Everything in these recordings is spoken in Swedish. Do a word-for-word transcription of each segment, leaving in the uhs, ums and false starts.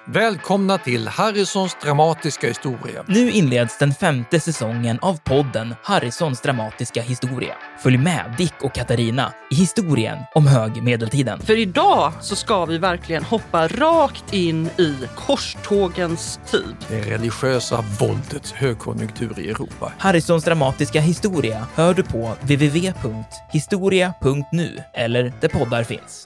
Välkomna till Harrisons dramatiska historia. Nu inleds den femte säsongen av podden Harrisons dramatiska historia. Följ med Dick och Katarina i historien om högmedeltiden. För idag så ska vi verkligen hoppa rakt in i korstågens tid. Det religiösa våldets högkonjunktur i Europa. Harrisons dramatiska historia hör du på w w w punkt historia punkt nu eller där poddar finns.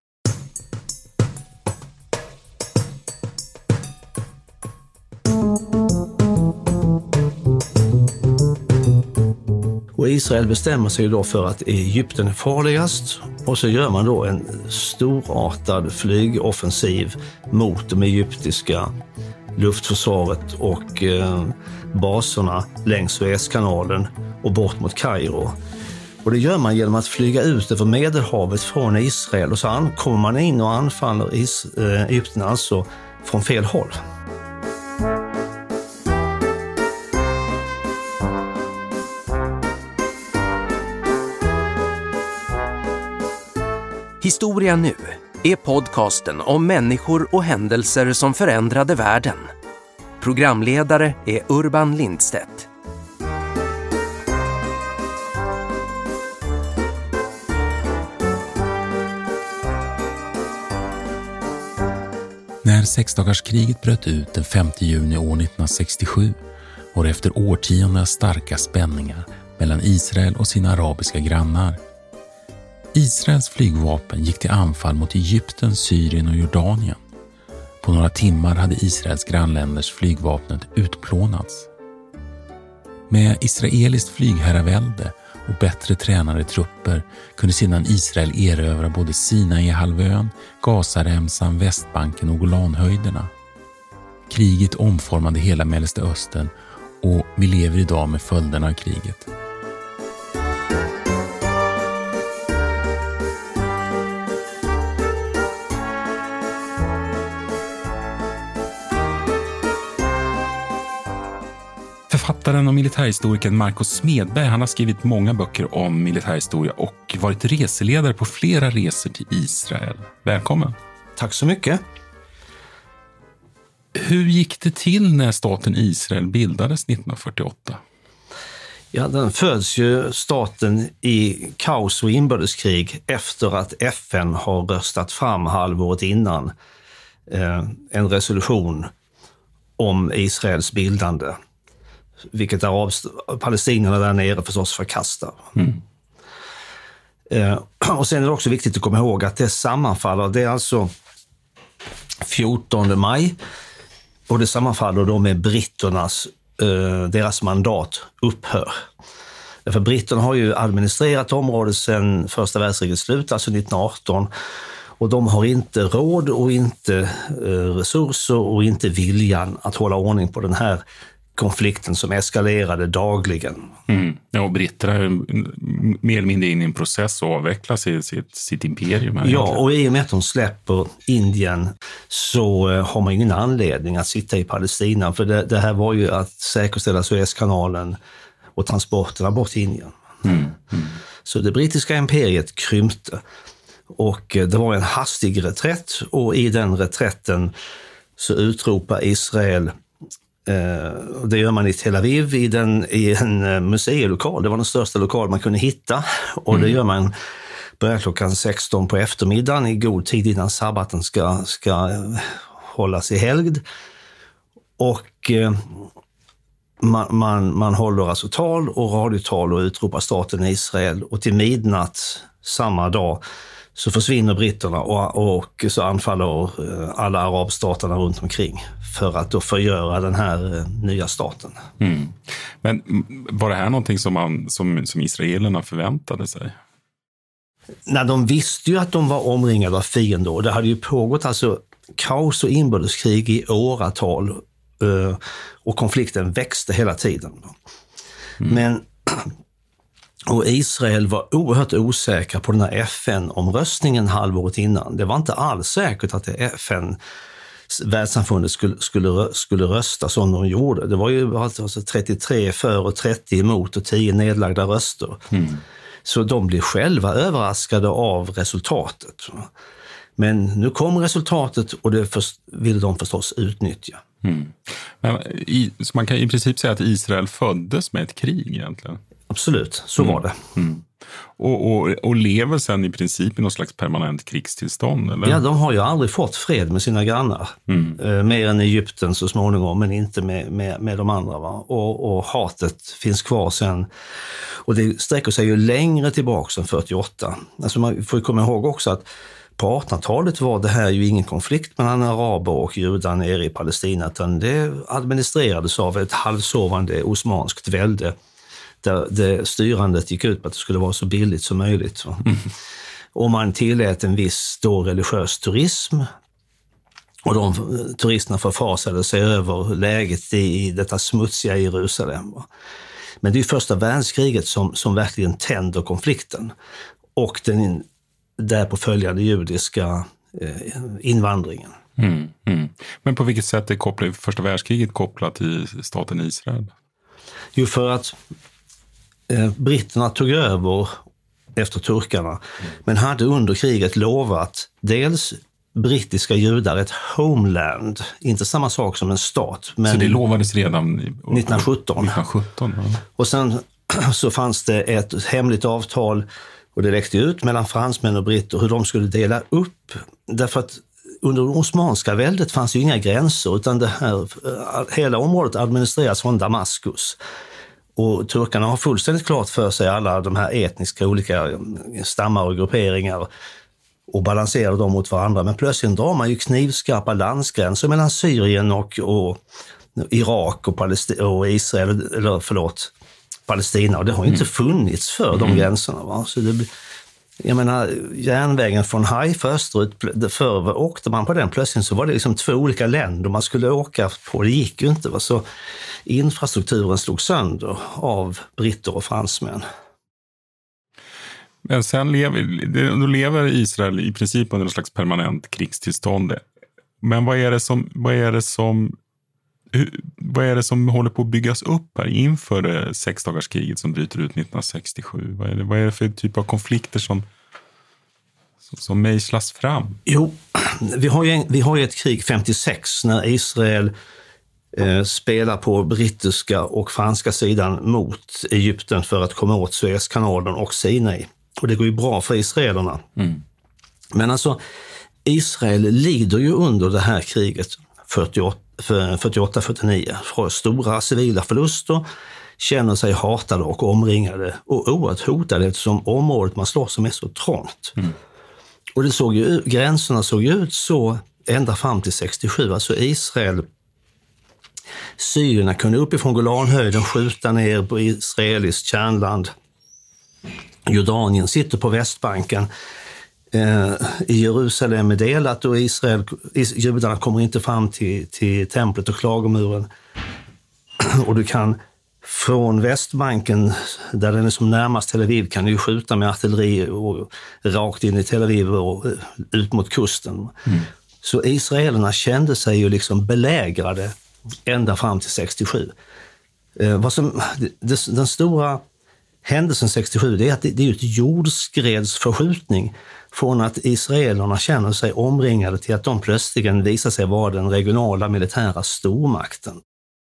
Och Israel bestämmer sig då för att Egypten är farligast och så gör man då en storartad flygoffensiv mot de egyptiska luftförsvaret och eh, baserna längs Suezkanalen och bort mot Kairo. Och det gör man genom att flyga ut över Medelhavet från Israel och så kommer man in och anfaller Is- eh, Egypten alltså från fel håll. Historia nu är podcasten om människor och händelser som förändrade världen. Programledare är Urban Lindstedt. När sexdagarskriget bröt ut den femte juni år nittonhundrasextiosju var det efter årtionden starka spänningar mellan Israel och sina arabiska grannar. Israels flygvapen gick till anfall mot Egypten, Syrien och Jordanien. På några timmar hade Israels grannländers flygvapnet utplånats. Med israeliskt flygherravälde och bättre tränade trupper kunde sedan Israel erövra både Sinai-halvön, Gazaremsan, Västbanken och Golanhöjderna. Kriget omformade hela Mellersta Östern och vi lever idag med följderna av kriget. Författaren och militärhistorikern Marcus Smedberg, han har skrivit många böcker om militärhistoria och varit reseledare på flera resor till Israel. Välkommen. Tack så mycket. Hur gick det till när staten Israel bildades nittonhundrafyrtioåtta? Ja, den föds ju staten i kaos och inbördeskrig efter att F N har röstat fram halvåret innan eh, en resolution om Israels bildande. Vilket arabs, palestinierna där nere förstås förkastar. Mm. Eh, och sen är det också viktigt att komma ihåg att det sammanfaller, det är alltså fjortonde maj och det sammanfaller då med britternas, eh, deras mandat upphör. För britterna har ju administrerat området sedan första världskrigets slut, alltså nittonhundraarton. Och de har inte råd och inte eh, resurser och inte viljan att hålla ordning på den här konflikten som eskalerade dagligen. Mm. Ja, och britterna är mer eller mindre in i en process och avvecklar sitt, sitt, sitt imperium. Här ja, egentligen. Och i och med att de släpper Indien så har man ingen anledning att sitta i Palestina. För det, det här var ju att säkerställa Suezkanalen och transporterna bort till Indien. Mm. Mm. Så det brittiska imperiet krympte. Och det var en hastig reträtt och i den reträtten så utropar Israel. Uh, det gör man i Tel Aviv i, den, i en uh, museilokal. Det var den största lokal man kunde hitta. Och mm. det gör man börjar klockan sexton på eftermiddagen i god tid innan sabbaten ska, ska uh, hållas i helgd. Och uh, man, man, man håller alltså tal och radiotal och utropar staten Israel. Och till midnatt samma dag så försvinner britterna och, och så anfaller alla arabstaterna runt omkring för att då förgöra den här nya staten. Mm. Men var det här någonting som, man, som, som israelerna förväntade sig? Nej, de visste ju att de var omringade av fiender. Det hade ju pågått alltså kaos och inbördeskrig i åratal och konflikten växte hela tiden. Mm. Men och Israel var oerhört osäkra på den här F N-omröstningen halvåret innan. Det var inte alls säkert att det F N världssamfundet skulle, skulle, skulle rösta som de gjorde. Det var ju alltså trettiotre för och trettio emot och tio nedlagda röster. Mm. Så de blev själva överraskade av resultatet. Men nu kom resultatet och det för, vill de förstås utnyttja. Mm. Men i, så man kan i princip säga att Israel föddes med ett krig egentligen? Absolut, så mm. var det. Mm. Och, och, och lever sen i princip i någon slags permanent krigstillstånd? Eller? Ja, de har ju aldrig fått fred med sina grannar. Mm. Eh, mer än Egypten så småningom, men inte med, med, med de andra. Va? Och, och hatet finns kvar sen. Och det sträcker sig ju längre tillbaka än fyrtioåtta. Alltså man får ju komma ihåg också att på artonhundratalet var det här ju ingen konflikt mellan araber och judar nere i Palestina, utan det administrerades av ett halvsovande osmanskt välde där det styrandet gick ut på att det skulle vara så billigt som möjligt. Mm. Och man tillät en viss då religiös turism och de turisterna förfasade sig över läget i, i detta smutsiga Jerusalem. Men det är första världskriget som, som verkligen tänder konflikten och den därpå följande judiska eh, invandringen. Mm, mm. Men på vilket sätt är kopplat, första världskriget kopplat till staten Israel? Jo, för att eh, britterna tog över efter turkarna, mm. men hade under kriget lovat dels brittiska judar ett homeland, inte samma sak som en stat. Men så det lovades redan i, nittonhundrasjutton. nittonhundrasjutton ja. Och sen så fanns det ett hemligt avtal och det läckte ut mellan fransmän och britter hur de skulle dela upp. Därför att under det osmanska väldet fanns ju inga gränser, utan det här, hela området administreras från Damaskus. Och turkarna har fullständigt klart för sig alla de här etniska olika stammar och grupperingar och balanserar dem mot varandra. Men plötsligt drar man ju knivskarpa landsgränser mellan Syrien och, och Irak och, Palesti- och Israel, eller förlåt, Palestina. Och det har ju inte funnits för mm. de gränserna. Va? Så det, jag menar, järnvägen från Haifa österut, förr åkte man på den plötsligt så var det liksom två olika länder man skulle åka på. Det gick ju inte. Va? Så infrastrukturen slog sönder av britter och fransmän. Men sen lever, då lever Israel i princip under en slags permanent krigstillstånd. Men vad är det som, vad är det som, vad är det som håller på att byggas upp här inför sexdagarskriget som bryter ut nittonhundrasextiosju? Vad är det, vad är det för typ av konflikter som, som mejslas fram? Jo, vi har ju, vi har ju ett krig femtiosex när Israel eh, spelar på brittiska och franska sidan mot Egypten för att komma åt Suezkanalen och Sinai. Och det går ju bra för israelerna. Mm. Men alltså, Israel lider ju under det här kriget fyrtioåtta fyrtionio. Har stora civila förluster, känner sig hatade och omringade och oerhört hotade eftersom området man slåss om är så trångt. Mm. Och det såg ju, gränserna såg ju ut så ända fram till sextiosju. Alltså Israel, syrierna kunde uppifrån Golanhöjden skjuta ner på israeliskt kärnland. Jordanien sitter på Västbanken. Eh, I Jerusalem är delat och Israel, judarna kommer inte fram till, till templet och klagomuren. Och du kan från Västbanken, där den är som närmast Tel Aviv, kan du skjuta med artilleri och rakt in i Tel Aviv och ut mot kusten. Mm. Så israelerna kände sig ju liksom belägrade ända fram till sextiosju. Eh, vad som, det, den stora händelsen sextiosju, det är att det, det är ett jordskredsförskjutning från att israelerna känner sig omringade till att de plötsligen visar sig vara den regionala militära stormakten.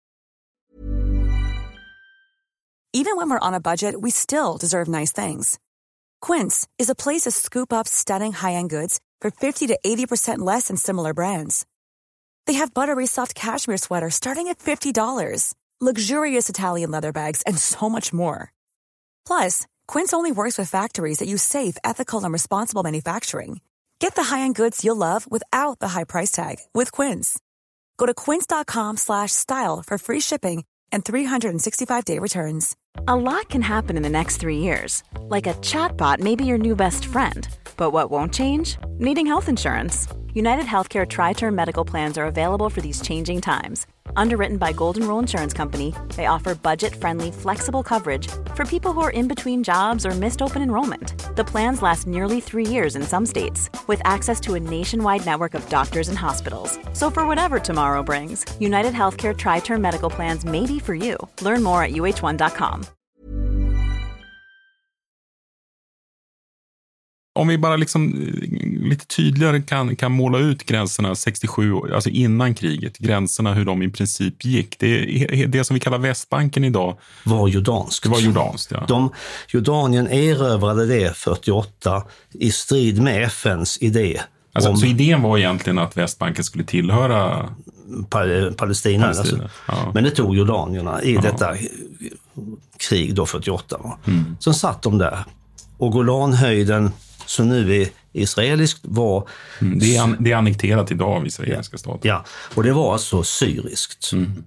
Even when we're on a budget, we still deserve nice things. Quince is a place to scoop up stunning high-end goods for fifty to eighty percent less than similar brands. They have buttery soft cashmere sweaters starting at fifty dollars, luxurious Italian leather bags, and so much more. Plus, Quince only works with factories that use safe, ethical, and responsible manufacturing. Get the high-end goods you'll love without the high price tag with Quince. Go to quince.com slash style for free shipping and three sixty-five day returns. A lot can happen in the next three years. Like a chatbot may be your new best friend. But what won't change? Needing health insurance. United Healthcare Tri-Term Medical Plans are available for these changing times. Underwritten by Golden Rule Insurance Company, they offer budget-friendly, flexible coverage for people who are in between jobs or missed open enrollment. The plans last nearly three years in some states, with access to a nationwide network of doctors and hospitals. So for whatever tomorrow brings, United Healthcare Tri-Term Medical Plans may be for you. Learn more at U H one dot com. Om vi bara liksom lite tydligare kan, kan måla ut gränserna sextiosju, alltså innan kriget, gränserna hur de i princip gick. Det, det som vi kallar Västbanken idag var jordanskt. Det var jordanskt, ja. De, Jordanien erövrade det fyrtioåtta i strid med F N:s idé. Alltså, om, så idén var egentligen att Västbanken skulle tillhöra Palestina. Palestina. Alltså. Ja. Men det tog jordanierna i ja. detta krig då fyrtioåtta. Mm. Sen satt de där. Och Golanhöjden, som nu är israeliskt, var... Mm, det, är an, det är annekterat idag av israeliska stater. Ja, och det var alltså syriskt. Mm.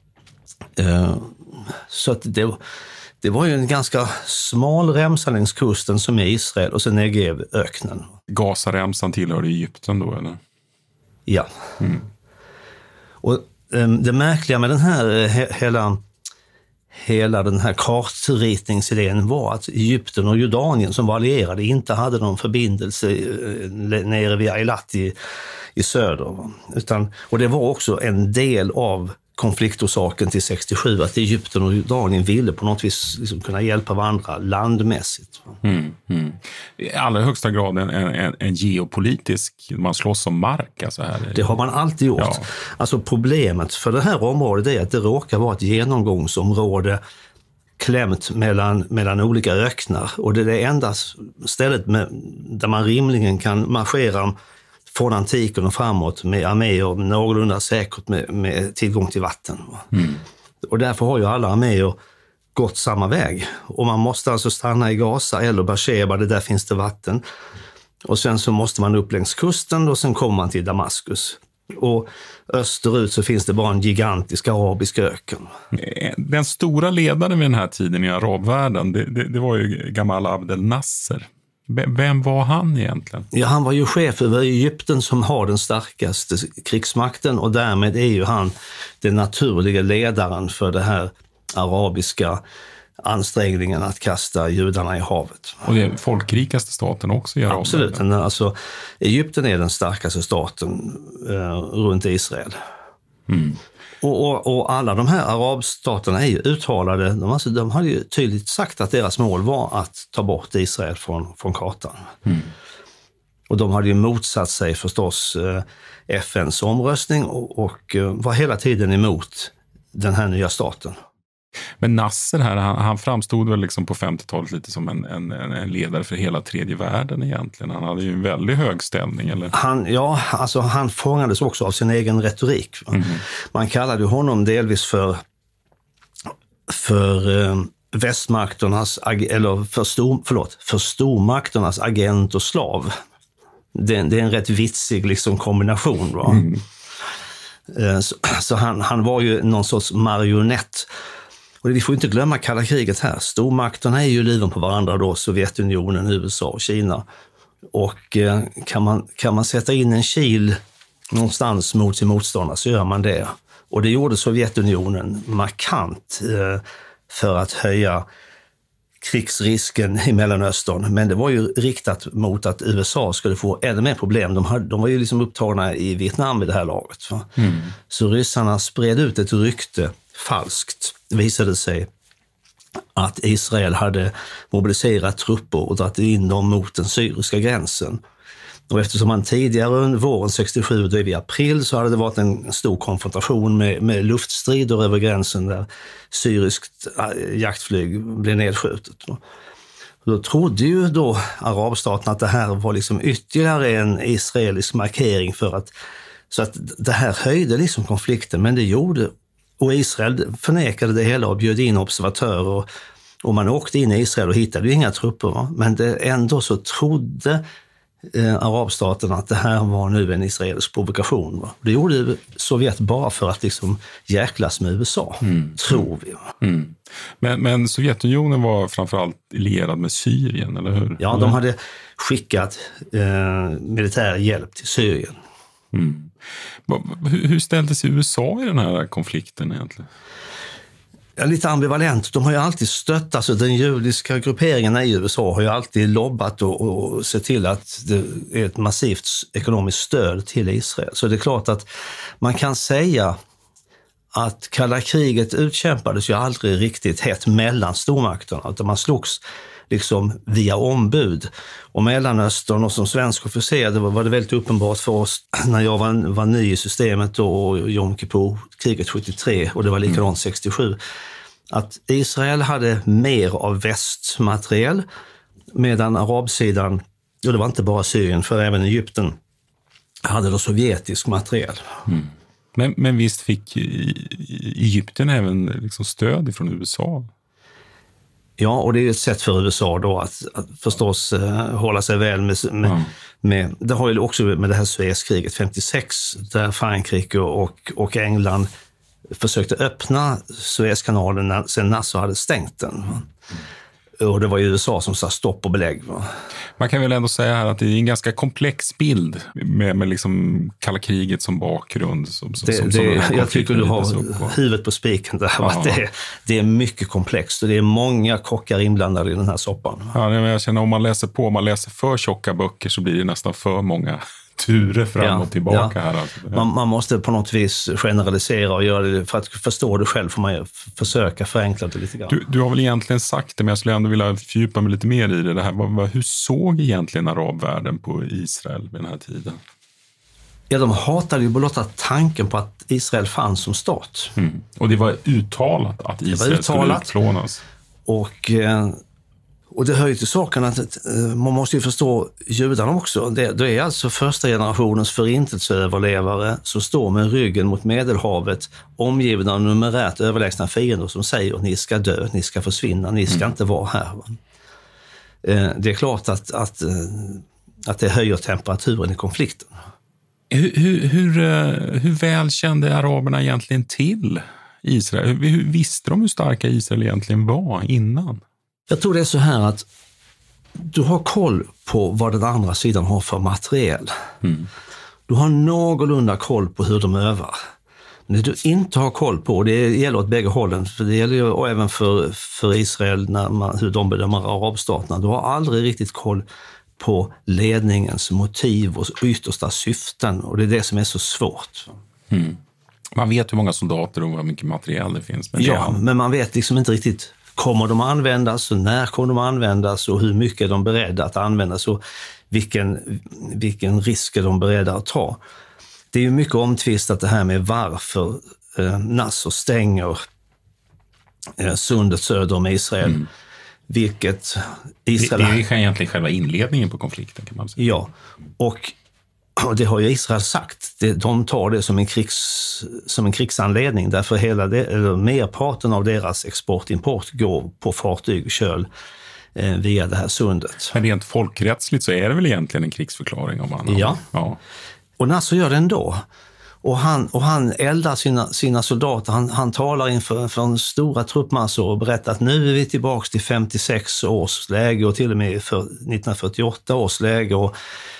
Uh, så att det, det var ju en ganska smal remsa längs kusten som är Israel och sen Negev-öknen. Gazaremsan tillhörde Egypten då, eller? Ja. Mm. Och um, det märkliga med den här he, hela... Hela den här kartritningsidén var att Egypten och Jordanien som var allierade inte hade någon förbindelse nere vid Eilat i, i söder. Utan, och det var också en del av konfliktorsaken till sextiosju att Egypten och Jordanien ville på något vis liksom kunna hjälpa varandra landmässigt. Mm, mm. I allra högsta grad en, en, en geopolitisk, man slåss om mark. Alltså här. Det har man alltid gjort. Ja. Alltså problemet för det här området är att det råkar vara ett genomgångsområde klämt mellan, mellan olika öknar. Och det är det enda stället med, där man rimligen kan marschera från antiken och framåt med arméer någorlunda säkert med, med tillgång till vatten. Mm. Och därför har ju alla arméer gått samma väg. Och man måste alltså stanna i Gaza eller Beersheba, det där finns det vatten. Och sen så måste man upp längs kusten och sen kommer man till Damaskus. Och österut så finns det bara en gigantisk arabisk öken. Den stora ledaren vid den här tiden i arabvärlden, det, det, det var ju Gamal Abdel Nasser. Vem var han egentligen? Ja, han var ju chef över Egypten som har den starkaste krigsmakten och därmed är ju han den naturliga ledaren för det här arabiska ansträngningen att kasta judarna i havet. Och det är folkrikaste staten också i Arabien. Absolut. Alltså, Egypten är den starkaste staten eh, runt Israel. Mm. Och, och, och alla de här arabstaterna är ju uttalade, de, alltså, de har ju tydligt sagt att deras mål var att ta bort Israel från, från kartan. Mm. Och de hade ju motsatt sig förstås eh, F N:s omröstning och, och eh, var hela tiden emot den här nya staten. Men Nasser här, han, han framstod väl liksom på femtiotalet lite som en, en, en ledare för hela tredje världen egentligen. Han hade ju en väldigt hög ställning. Eller? Han, ja, alltså han fångades också av sin egen retorik. Mm. Man kallade honom delvis för, för eh, västmakternas, eller för, stor, förlåt, för stormakternas agent och slav. Det, det är en rätt vitsig liksom, kombination. Va? Mm. Eh, så så han, han var ju någon sorts marionett. Och vi får inte glömma kalla kriget här. Stormakterna är ju liven på varandra då, Sovjetunionen, U S A och Kina. Och eh, kan, man, kan man sätta in en kil någonstans mot sin motståndare så gör man det. Och det gjorde Sovjetunionen markant eh, för att höja krigsrisken i Mellanöstern. Men det var ju riktat mot att U S A skulle få ännu mer problem. De, hade, de var ju liksom upptagna i Vietnam vid det här laget. Mm. Så ryssarna spred ut ett rykte falskt. Det visade sig att Israel hade mobiliserat trupper och dragit in dem mot den syriska gränsen. Och eftersom man tidigare under våren sextiosju, då är vi i april, så hade det varit en stor konfrontation med, med luftstrider över gränsen där syriskt jaktflyg blev nedskjutet. Då trodde ju då arabstaterna att det här var liksom ytterligare en israelisk markering för att, så att det här höjde liksom konflikten, men det gjorde. Och Israel förnekade det hela och bjöd in observatörer. Och man åkte in i Israel och hittade ju inga trupper. Va? Men det, ändå så trodde eh, arabstaterna att det här var nu en israelisk provokation. Va? Det gjorde Sovjet bara för att liksom jäklas med U S A, mm. tror vi. Va? Mm. Men, men Sovjetunionen var framförallt lierad med Syrien, eller hur? Ja, de hade skickat eh, militär hjälp till Syrien. Mm. Hur ställde sig U S A i den här konflikten egentligen? Ja, lite ambivalent. De har ju alltid stött, alltså den judiska grupperingen i U S A har ju alltid lobbat och, och sett till att det är ett massivt ekonomiskt stöd till Israel. Så det är klart att man kan säga att kalla kriget utkämpades ju aldrig riktigt hett mellan stormakterna, utan man slogs liksom via ombud. Och Mellanöstern och som svensk officer, det var, var det väldigt uppenbart för oss när jag var, var ny i systemet då, och Jom Kippur, kriget sjuttiotre, och det var likadant sextiosju, att Israel hade mer av västmateriel, medan arabsidan, och det var inte bara Syrien, för även Egypten hade då sovjetisk materiel. Mm. Men, men visst fick Egypten även liksom stöd från U S A? Ja, och det är ju ett sätt för U S A då att, att förstås uh, hålla sig väl med, med, mm. med... Det har ju också med det här Suezkriget femtiosex, där Frankrike och, och England försökte öppna Suezkanalen när, sen Nasser hade stängt den. Mm. Och det var ju U S A som sa stopp och belägg. Man kan väl ändå säga här att det är en ganska komplex bild med, med liksom kalla kriget som bakgrund. Som, det, som, det, som jag tycker du har huvudet på spiken där. Att det, det är mycket komplext och det är många kockar inblandade i den här soppan. Ja, jag känner om man läser på, om man läser för tjocka böcker så blir det nästan för många turer fram ja, och tillbaka ja. här. Alltså. Man, man måste på något vis generalisera och göra det för att förstå det själv, får man försöka förenkla det lite grann. Du, du har väl egentligen sagt det, men jag skulle ändå vilja fördjupa mig lite mer i det, det här. Hur såg egentligen arabvärlden på Israel vid den här tiden? Ja, de hatade ju blotta tanken på att Israel fanns som stat. Mm. Och det var uttalat att Israel skulle utplånas. Och... Eh, Och det hör ju till saken att man måste ju förstå judarna också. Det, det är alltså första generationens förintelseöverlevare som står med ryggen mot Medelhavet, omgivna av numerärt överlägsna fiender som säger ni ska dö, ni ska försvinna, ni ska mm. inte vara här. Det är klart att, att, att det höjer temperaturen i konflikten. Hur, hur, hur, hur väl kände araberna egentligen till Israel? Hur, hur visste de hur starka Israel egentligen var innan? Jag tror det är så här att du har koll på vad den andra sidan har för materiel. Mm. Du har någorlunda koll på hur de övar. Men det du inte har koll på, och det gäller åt bägge hållen, för det gäller ju och även för, för Israel när man, hur de bedömer arabstaterna. Du har aldrig riktigt koll på ledningens motiv och yttersta syften, och det är det som är så svårt. Mm. Man vet hur många soldater och hur mycket materiel det finns. Men ja, det... men man vet liksom inte riktigt. Kommer de att användas och när kommer de att användas och hur mycket är de beredda att användas och vilken, vilken risk är de beredda att ta. Det är ju mycket omtvistat det här med varför eh, Nasser stänger eh, sundet söder om Israel. Mm. Vilket Israel... Det, det är egentligen själva inledningen på konflikten, kan man säga. Ja, och Och det har ju Israel sagt. De tar det som en, krigs, som en krigsanledning. Därför hela det, eller merparten av deras export-import går på fartyg och köl eh, via det här sundet. Men rent folkrättsligt så är det väl egentligen en krigsförklaring om man... Ja. ja. Och Nasser gör det ändå. Och han, och han eldar sina, sina soldater. Han, han talar inför för en stora truppmassor och berättar att nu är vi tillbaka till femtiosex års läge och till och med för nittonhundrafyrtioåtta års läge. Och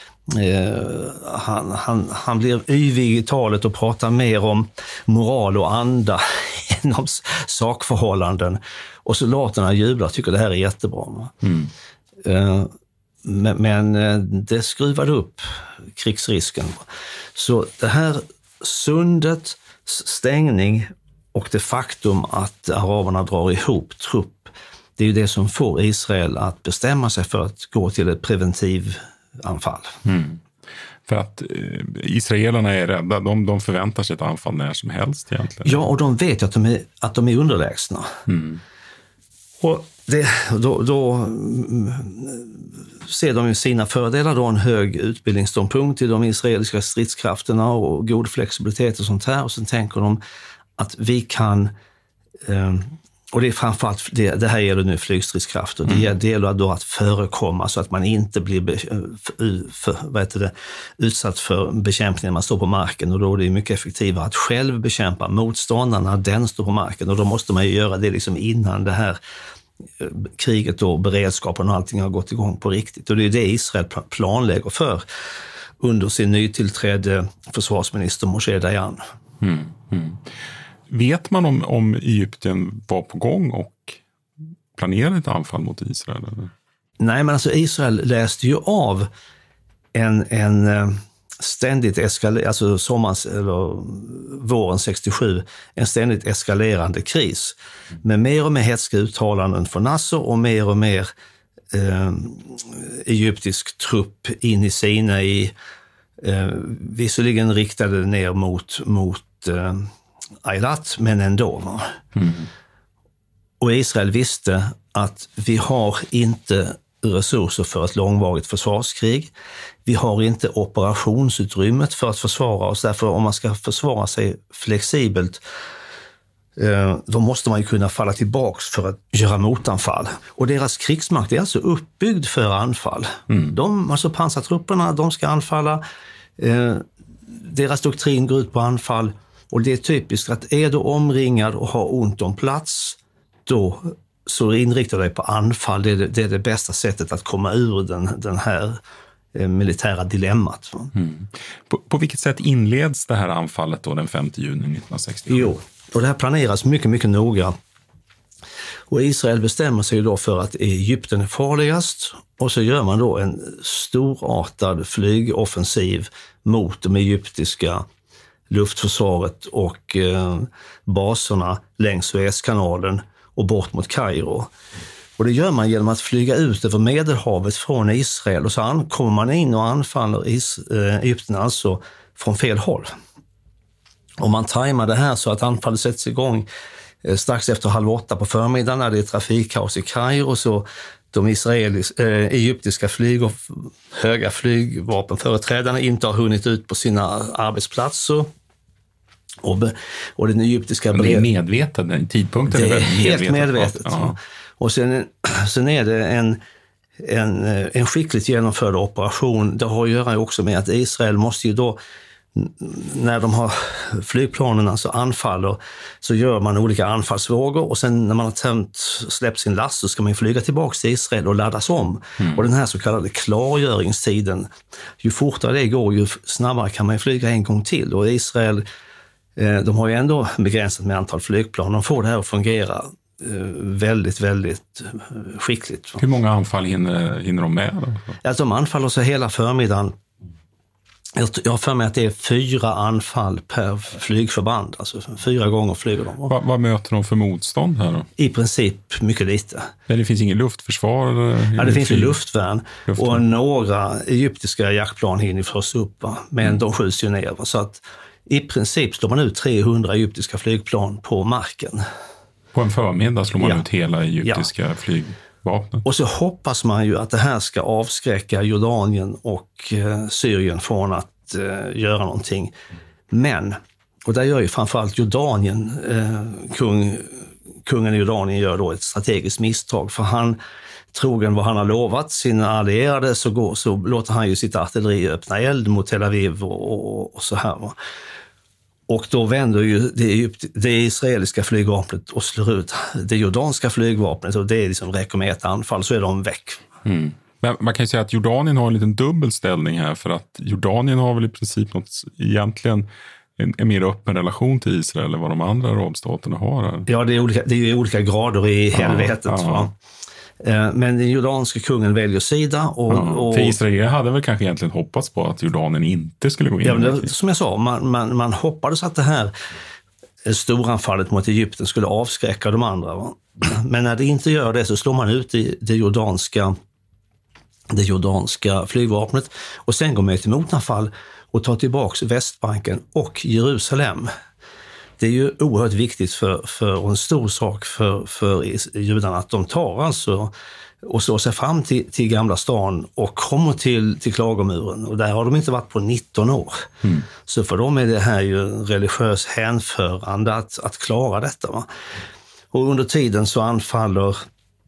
Eh, han, han, han blir yvig i talet och pratar mer om moral och anda än om sakförhållanden. Och soldaterna jublar och tycker det här är jättebra. Mm. Eh, men, men det skruvade upp krigsrisken. Så det här sundet, stängning och det faktum att araberna drar ihop trupp, det är ju det som får Israel att bestämma sig för att gå till ett preventiv anfall. Mm. För att eh, israelerna är rädda, de, de förväntar sig ett anfall när som helst egentligen. Ja, och de vet att de är, att de är underlägsna. Mm. Och det, då, då mm, ser de ju sina fördelar, då en hög utbildningsståndpunkt i de israeliska stridskrafterna och god flexibilitet och sånt här. Och sen tänker de att vi kan... Eh, Och det är framförallt, det, det här gäller nu flygstridskrafter. Mm. Det, det gäller då att förekomma så att man inte blir be, för, för, vad heter det, utsatt för bekämpning när man står på marken. Och då är det mycket effektivare att själv bekämpa motståndarna när den står på marken. Och då måste man ju göra det liksom innan det här kriget och beredskapen och allting har gått igång på riktigt. Och det är det Israel planlägger för under sin nytillträdde försvarsminister Moshe Dayan. Mm. Mm. Vet man om, om Egypten var på gång och planerade ett anfall mot Israel? Eller? Nej, men alltså Israel läste ju av en, en, ständigt eskalerande, alltså sommars eller våren sextiosju, en ständigt eskalerande kris. Med mer och mer hätska uttalanden från Nasser och mer och mer eh, egyptisk trupp in i Sinai, eh, visserligen riktade ner mot, mot eh, Eilat, men ändå. Mm. Och Israel visste att vi har inte resurser för ett långvarigt försvarskrig. Vi har inte operationsutrymmet för att försvara oss. Därför om man ska försvara sig flexibelt, då måste man ju kunna falla tillbaks för att göra motanfall. Och deras krigsmakt är alltså uppbyggd för anfall. Mm. De, alltså pansartrupperna, de ska anfalla. Deras doktrin går ut på anfall. Och det är typiskt att är du omringad och har ont om plats, då så inriktar dig på anfall. Det är det, det är det bästa sättet att komma ur den, den här eh, militära dilemmat. Mm. På, på vilket sätt inleds det här anfallet då den femte juni nittonhundrasextiosju? Jo, och det här planeras mycket, mycket noga. Och Israel bestämmer sig då för att Egypten är farligast, och så gör man då en storartad flygoffensiv mot de egyptiska luftförsvaret och eh, baserna längs Suezkanalen och bort mot Kairo. Och det gör man genom att flyga ut över Medelhavet från Israel, och så kommer man in och anfaller is, eh, Egypten alltså från fel håll. Och man tajmar det här så att anfallet sätts igång eh, strax efter halv åtta på förmiddagen när det är trafikkaos i Kairo, så de israelis, eh, egyptiska flyg och höga flygvapenföreträdarna inte har hunnit ut på sina arbetsplatser. Och, och den egyptiska... Men det är medvetet, den tidpunkten det är, är helt medvetet. medvetet. Ja. Och sen, sen är det en, en, en skickligt genomförd operation. Det har att göra också med att Israel måste ju då, när de har flygplanen alltså anfaller, så gör man olika anfallsvågor, och sen när man har tömt, släppt sin last, så ska man flyga tillbaka till Israel och laddas om. Mm. Och den här så kallade klargöringstiden, ju fortare det går, ju snabbare kan man flyga en gång till. Och Israel, de har ju ändå begränsat med antal flygplan. De får det här att fungera väldigt, väldigt skickligt. Hur många anfall hinner, hinner de med då? Alltså, de anfaller så hela förmiddagen. Jag har för mig att det är fyra anfall per flygförband. Alltså fyra gånger flyger de. Va, vad möter de för motstånd här då? I princip mycket lite. Men det finns ingen luftförsvar? Eller? Ja, det finns ju luftvärn. luftvärn. Och några egyptiska jaktplan hinner först upp. Va? Men mm. de skjuts ju ner. Va? Så att i princip slår man ut trehundra egyptiska flygplan på marken. På en förmiddag slår man ja. ut hela egyptiska ja. flygvapnet. Och så hoppas man ju att det här ska avskräcka Jordanien och eh, Syrien från att eh, göra någonting. Men, och där gör ju framförallt Jordanien, eh, kung, kungen i Jordanien gör då ett strategiskt misstag. För han, trogen vad han har lovat sina allierade, så, går, så låter han ju sitt artilleri öppna eld mot Tel Aviv och, och, och så här. Va? Och då vänder ju det, det israeliska flygvapnet och slår ut det jordanska flygvapnet, och det är liksom räcker med ett anfall så är de väck. Mm. Men man kan ju säga att Jordanien har en liten dubbelställning här, för att Jordanien har väl i princip något, egentligen en, en mer öppen relation till Israel än vad de andra arabstaterna har här. Ja, det är, olika, det är ju olika grader i ja, helvetet. Ja. Men den jordanska kungen väljer sida. Och, ja, och, för Israel hade väl kanske egentligen hoppats på att Jordanien inte skulle gå in. Ja, men det, som jag sa, man, man, man hoppades att det här storanfallet mot Egypten skulle avskräcka de andra. Va? Men när det inte gör det så slår man ut i det jordanska, det jordanska flygvapnet, och sen går man till motanfall och tar tillbaka Västbanken och Jerusalem. Det är ju oerhört viktigt för, för och en stor sak för, för judarna att de tar alltså och slår sig fram till, till Gamla stan och kommer till, till Klagomuren. Och där har de inte varit på nitton år. Mm. Så för dem är det här ju en religiös hänförande att, att klara detta. Va? Och under tiden så anfaller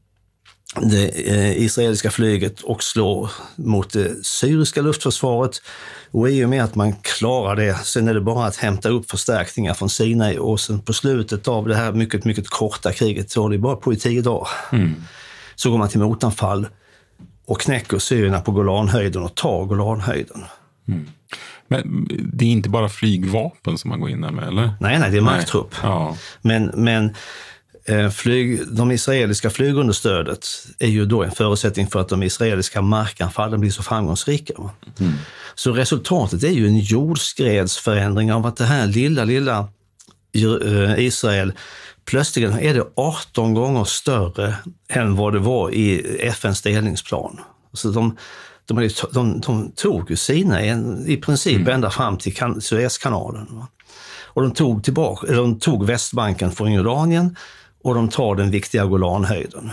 det eh, israeliska flyget och slår mot det syriska luftförsvaret. Och i och med att man klarar det, sen är det bara att hämta upp förstärkningar från Sinai, och sen på slutet av det här mycket, mycket korta kriget, så det är bara på i tio dagar. Mm. Så går man till motanfall och knäcker syrierna på Golanhöjden och tar Golanhöjden. Mm. Men det är inte bara flygvapen som man går in med, eller? Nej, nej, det är marktrupp. Ja. Men, men Flyg, de israeliska flygunderstödet är ju då en förutsättning för att de israeliska markanfallen blir så framgångsrika. Mm. Så resultatet är ju en jordskredsförändring av att det här lilla, lilla Israel plötsligt är det arton gånger större än vad det var i F N:s delningsplan. Så de, de, de, de tog ju sina i princip mm. ända fram till Suezkanalen. Och de tog, tillbaka, de tog Västbanken från Jordanien och de tar den viktiga Golanhöjden.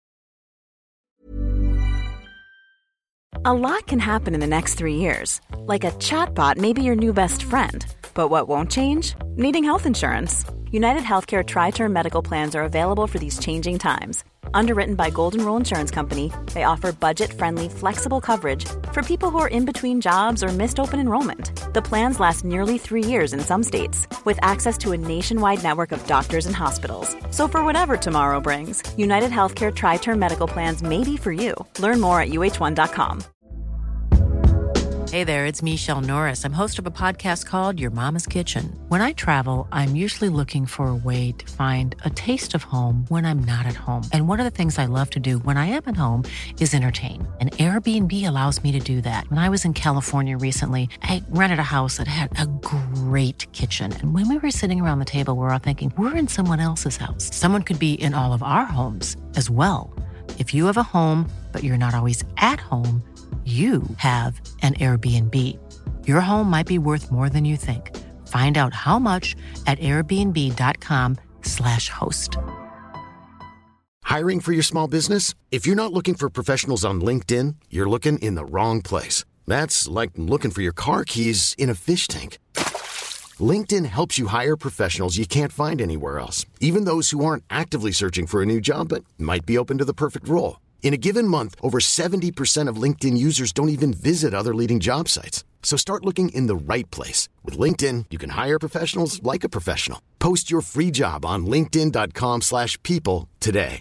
A lot can happen in the next three years. Like a chatbot may be your new best friend. But what won't change? Needing health insurance. United Healthcare Tri-Term Medical Plans are available for these changing times. Underwritten by Golden Rule Insurance Company, they offer budget-friendly, flexible coverage for people who are in between jobs or missed open enrollment. The plans last nearly three years in some states, with access to a nationwide network of doctors and hospitals. So for whatever tomorrow brings, United Healthcare Tri-Term Medical Plans may be for you. Learn more at U H one dot com. Hey there, it's Michelle Norris. I'm host of a podcast called Your Mama's Kitchen. When I travel, I'm usually looking for a way to find a taste of home when I'm not at home. And one of the things I love to do when I am at home is entertain. And Airbnb allows me to do that. When I was in California recently, I rented a house that had a great kitchen. And when we were sitting around the table, we were all thinking, we're in someone else's house. Someone could be in all of our homes as well. If you have a home, but you're not always at home, you have an Airbnb. Your home might be worth more than you think. Find out how much at airbnb.com slash host. Hiring for your small business? If you're not looking for professionals on LinkedIn, you're looking in the wrong place. That's like looking for your car keys in a fish tank. LinkedIn helps you hire professionals you can't find anywhere else, even those who aren't actively searching for a new job but might be open to the perfect role. In a given month, over seventy percent of LinkedIn users don't even visit other leading job sites. So start looking in the right place. With LinkedIn, you can hire professionals like a professional. Post your free job on linkedin dot com slash people today.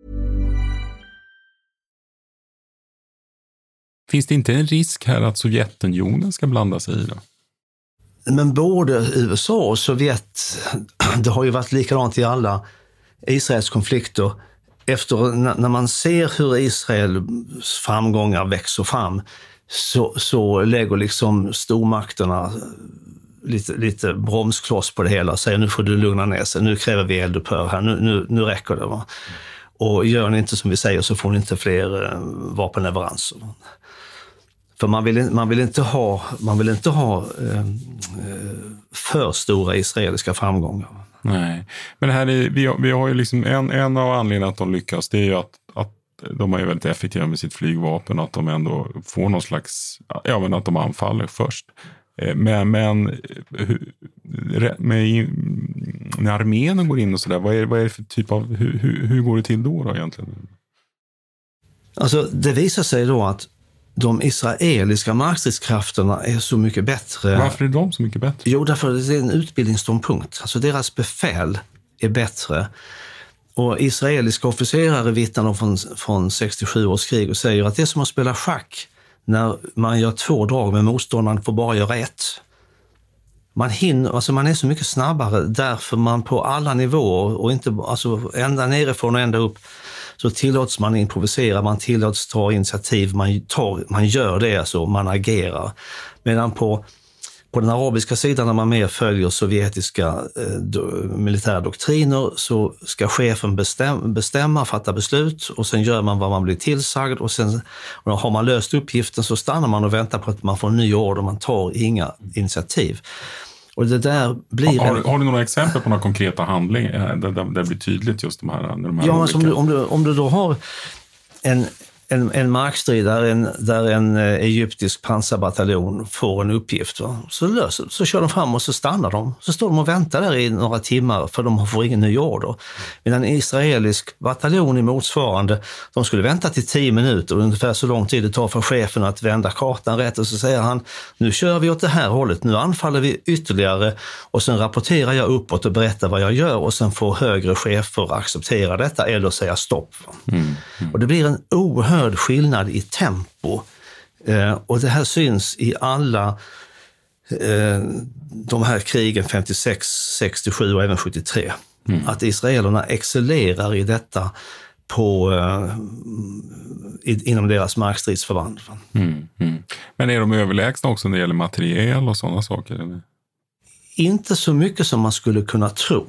Finns det inte en risk här att Sovjetunionen ska blanda sig i då? Men både U S A och Sovjet, det har ju varit likadant i alla Israels konflikter. Efter, när man ser hur Israels framgångar växer fram så, så lägger liksom stormakterna lite, lite bromskloss på det hela och säger nu får du lugna ner sig, nu kräver vi eldupphör här, nu, nu, nu räcker det. Va? Och gör ni inte som vi säger så får ni inte fler vapenleveranser. För man vill, man vill inte ha, man vill inte ha eh, för stora israeliska framgångar. Nej, men det här är, vi, vi har ju liksom en, en av anledningarna att de lyckas, det är ju att, att de är väldigt effektiva med sitt flygvapen, att de ändå får någon slags, ja men att de anfaller först. Men, men med, när armén går in och sådär, vad är, vad är det för typ av, hur, hur, hur går det till då, då egentligen? Alltså det visar sig då att de israeliska markstridskrafterna är så mycket bättre. Varför är de så mycket bättre? Jo, därför att det är en utbildningsståndpunkt. Alltså deras befäl är bättre. Och israeliska officerare vittnar från, från sextiosju års krig och säger att det är som att spela schack när man gör två drag med motståndaren får bara göra ett. Man hinner, alltså man är så mycket snabbare därför man på alla nivåer och inte alltså ända nerifrån och ända upp så tillåts man improvisera, man tillåts ta initiativ, man, tar, man gör det, alltså man agerar. Medan på, på den arabiska sidan när man mer följer sovjetiska eh, do, militära doktriner så ska chefen bestäm, bestämma, fatta beslut och sen gör man vad man blir tillsagd och sen och har man löst uppgiften så stannar man och väntar på att man får en ny order, man tar inga initiativ. Och det där blir har, har, har du några exempel på några konkreta handlingar där, där det blir tydligt just de här? De här ja, alltså om, du, om, du, om du då har en, en, en markstrid där en, där en egyptisk pansarbataljon får en uppgift, va? Så, löser, så kör de fram och så stannar de. Så står de och väntar där i några timmar för de får ingen ny order. Medan en israelisk bataljon i motsvarande, de skulle vänta till tio minuter och ungefär så lång tid det tar för chefen att vända kartan rätt och så säger han, nu kör vi åt det här hållet, nu anfaller vi ytterligare och sen rapporterar jag uppåt och berättar vad jag gör och sen får högre chefer acceptera detta eller säga stopp. Mm, mm. Och det blir en oerhörd skillnad i tempo eh, och det här syns i alla eh, de här krigen femtiosex, sextiosju och även sjuttiotre. Mm. Att israelerna excellerar i detta på, uh, i, inom deras markstridsförband. Mm. Mm. Men är de överlägsna också när det gäller materiel och sådana saker? Eller? Inte så mycket som man skulle kunna tro.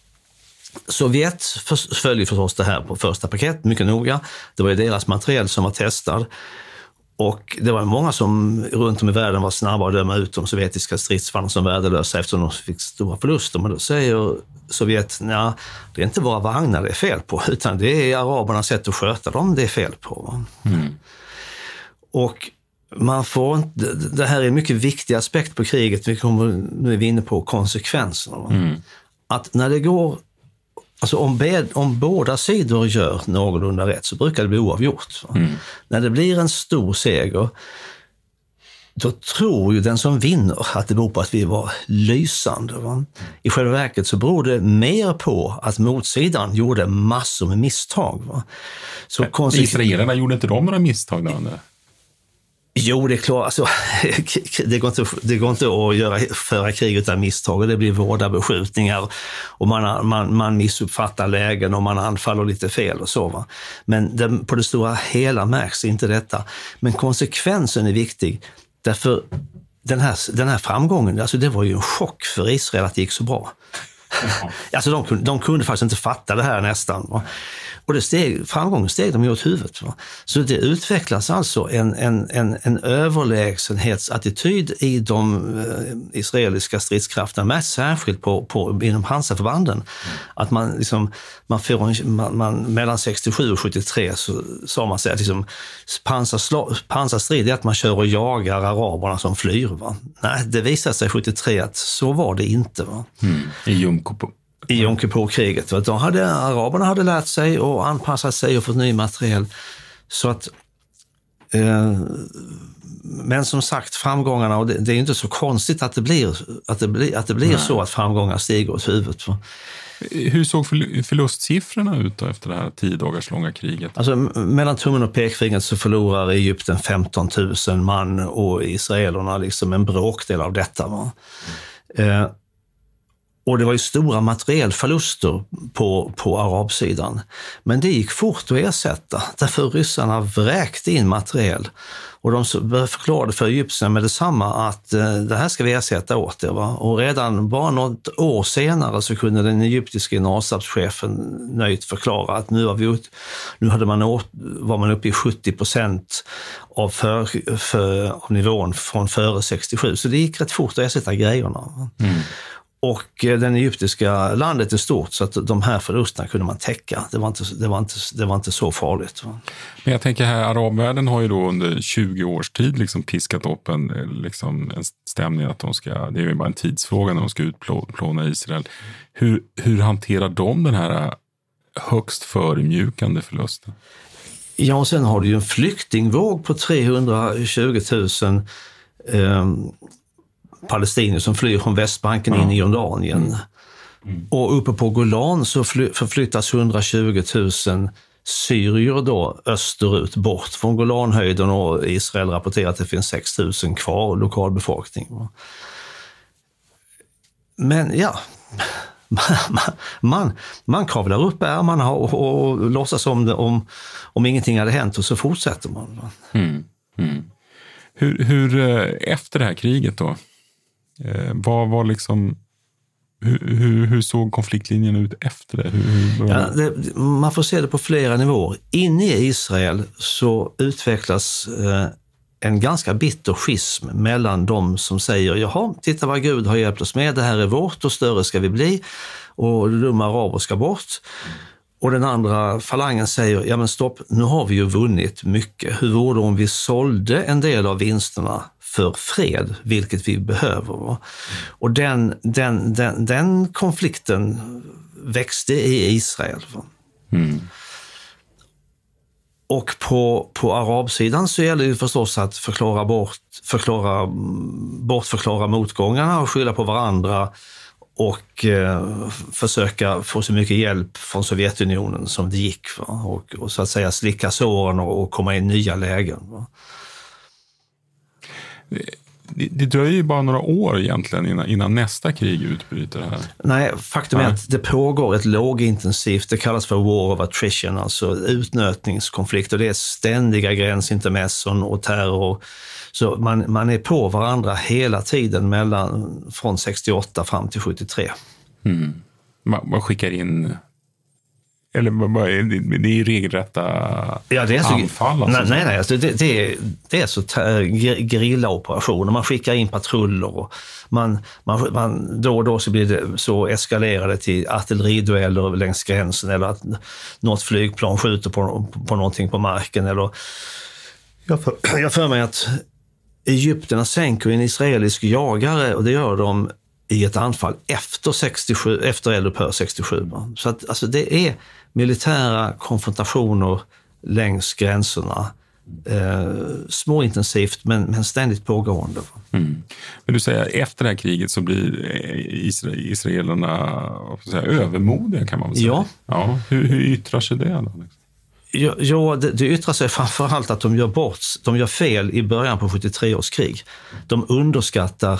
Sovjet följer förstås det här på första paket mycket noga. Det var ju deras materiel som var testad. Och det var många som runt om i världen var snabba att döma ut de sovjetiska stridsvagnar som värdelösa eftersom de fick stora förluster. Men då säger Sovjet, nej, det är inte våra vagnar det är fel på, utan det är arabernas sätt att sköta dem det är fel på. Mm. Och man får inte, det här är en mycket viktig aspekt på kriget, vi kommer, nu är vi inne på konsekvenserna. Mm. Att när det går, alltså om, be, om båda sidor gör någorlunda rätt så brukar det bli oavgjort. Mm. När det blir en stor seger, då tror ju den som vinner att det beror på att vi var lysande. Va? I själva verket så beror det mer på att motsidan gjorde massor med misstag. Va? Så konsekven- Israelerna gjorde inte de några misstag då? Jo, det är klart. Alltså, det, går inte, det går inte att göra, föra krig utan misstag och det blir vårda beskjutningar och man, man, man missuppfattar lägen och man anfaller lite fel och så. Va? Men det, på det stora hela märks inte detta. Men konsekvensen är viktig därför den här, den här framgången, alltså det var ju en chock för Israel att det gick så bra. Alltså de kunde, de kunde faktiskt inte fatta det här nästan. Va? Och det steg, framgången steg de ju åt huvudet. Va? Så det utvecklas alltså en, en, en, en överlägsenhetsattityd i de eh, israeliska stridskrafterna, mest särskilt på, på, inom pansarförbanden. Mm. Att man, liksom, man, får en, man, man mellan sextiosju och sjuttiotre så sa man sig att liksom, pansarsla, pansarstrid är att man kör och jagar araberna som flyr. Va? Nej, det visade sig sjuttiotre att så var det inte. Va? Mm. I Yom Kippur. I Yom Kippur-kriget. De hade, araberna hade lärt sig och anpassat sig och fått ny materiel. Så att, eh, men som sagt, framgångarna, och det, det är inte så konstigt att det blir, att det blir, att det blir så att framgångar stiger åt huvudet. Hur såg förlustsiffrorna ut då efter det här tio dagars långa kriget? Alltså, mellan tummen och pekfingret så förlorar Egypten femton tusen man och israelerna liksom en bråkdel av detta. Va? Mm. Eh, Och det var ju stora materiellförluster på, på arabsidan. Men det gick fort att ersätta. Därför ryssarna vräkte in materiell. Och de förklarade för egyptierna med detsamma att eh, det här ska vi ersätta åt det. Va? Och redan bara något år senare så kunde den egyptiska generalstabschefen nöjt förklara att nu, har vi ut, nu hade man åt, var man uppe i sjuttio procent av, för, för, av nivån från före sextiosju. Så det gick rätt fort att ersätta grejerna. Mm. Och den egyptiska landet är stort så att de här förlusterna kunde man täcka. Det var inte, det var inte, det var inte så farligt. Va? Men jag tänker här, arabvärlden har ju då under tjugo års tid liksom piskat upp en, liksom en stämning att de ska, det är ju bara en tidsfråga när de ska utplåna Israel. Hur, hur hanterar de den här högst förmjukande förlusten? Ja, och sen har du ju en flyktingvåg på trehundratjugo tusen eh, palestinier som flyr från Västbanken ja. in i Jordanien. Mm. Mm. Och uppe på Golan så fly- förflyttas hundratjugo tusen syrier då österut bort från Golanhöjden, och Israel rapporterar att det finns sex tusen kvar lokalbefolkning. Men ja, man, man, man kavlar upp ärmarna och, och, och låtsas om, det, om, om ingenting hade hänt, och så fortsätter man. Mm. Mm. Hur, hur efter det här kriget då? Eh, vad var liksom, hur, hur, hur såg konfliktlinjen ut efter det? Hur, hur ja, det? Man får se det på flera nivåer. Inne i Israel så utvecklas eh, en ganska bitter schism mellan de som säger jaha, titta vad Gud har hjälpt oss med, det här är vårt och större ska vi bli och dumma araber ska bort. Och den andra falangen säger, ja men stopp, nu har vi ju vunnit mycket. Hur vore det om vi sålde en del av vinsterna för fred, vilket vi behöver? Mm. Och den, den, den, den konflikten växte i Israel. Mm. Och på, på arabsidan så gäller det förstås att förklara bort, förklara, bortförklara motgångarna och skylla på varandra. Och eh, försöka få så mycket hjälp från Sovjetunionen som det gick. Va? Och, och så att säga slicka såren och, och komma in i nya lägen. Va? det, det dröjer ju bara några år egentligen innan, innan nästa krig utbryter här. Nej, faktum är Nej. att det pågår ett lågintensivt, det kallas för war of attrition, alltså utnötningskonflikter. Det är ständiga gränsintermesson och terror. Så man, man är på varandra hela tiden mellan, från sextioåtta fram till sjuttiotre. Mm. Man, man skickar in... Eller det är ju regelrätta ja, det är så, anfall. Alltså. Nej, nej, nej alltså det, det, är, det är så gerillaoperationer. Man skickar in patruller och man, man, man, då och då så blir det så eskalerade till artilleridueller längs gränsen eller att något flygplan skjuter på, på någonting på marken. Eller, jag, för, jag för mig att Egypterna sänker en israelisk jagare och det gör de i ett anfall efter sextiosju, efter eldupphör sextiosju. Så att alltså det är militära konfrontationer längs gränserna. Eh, småintensivt men, men ständigt pågående. Mm. Men du säger efter det här kriget så blir israelerna säga, övermodiga kan man väl säga. Ja. ja hur, hur yttrar sig det då? Ja, ja det, det yttrar sig framförallt att de gör bort, de gör fel i början på sjuttiotre års krig. De underskattar